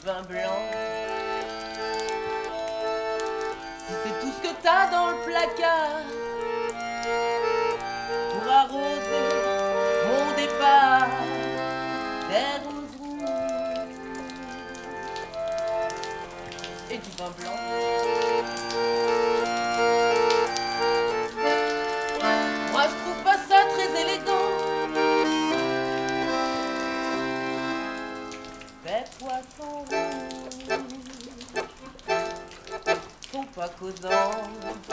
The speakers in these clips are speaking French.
vin blanc. Si c'est tout ce que t'as dans le placard pour arroser mon départ, des roses rouges et du vin blanc. Moi je trouve pas ça très élégant. Les poissons rouges sont pas causants.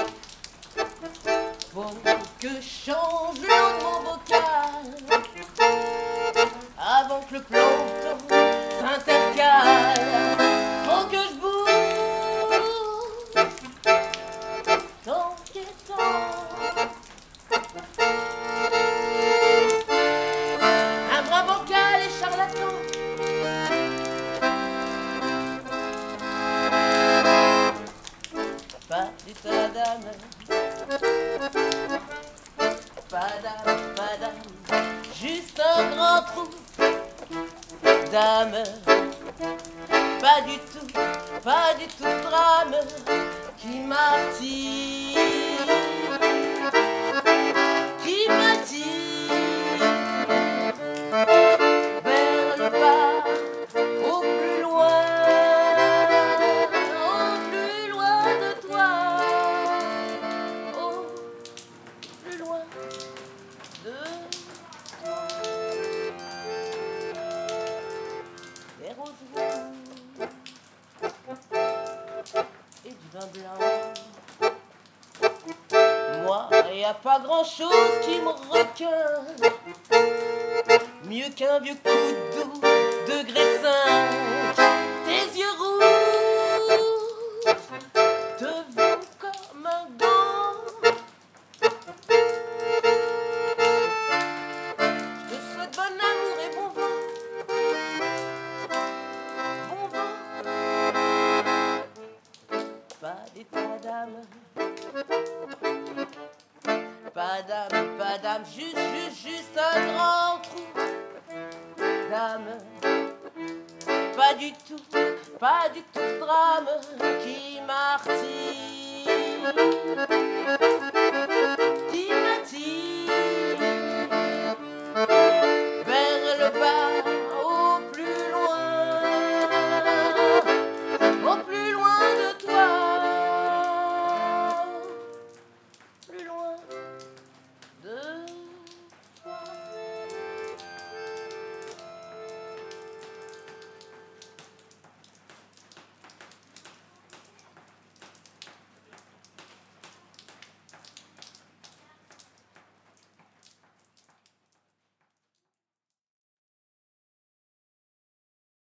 Faut que je change l'eau de mon bocal avant que le plancton s'intercale. Faut que je bouge tant qu'il est temps. Un bras bancal et charlatan. Pas d'état d'âme, pas d'âme, juste un grand trou d'âme. Pas du tout de drame qui m'attire, vers le bas, au plus loin de toi, au plus loin de toi. Des roses rouges et du vin blanc. Moi, y a pas grand chose qui me requin, mieux qu'un vieux coup d'eau degré 5. Tes yeux rouges deviennent comme un gant. Je te souhaite bon amour et bon vent. Bon vent. Pas d'état d'âme. Pas d'âme, juste un grand trou d'âme. Pas du tout de drame qui martyre.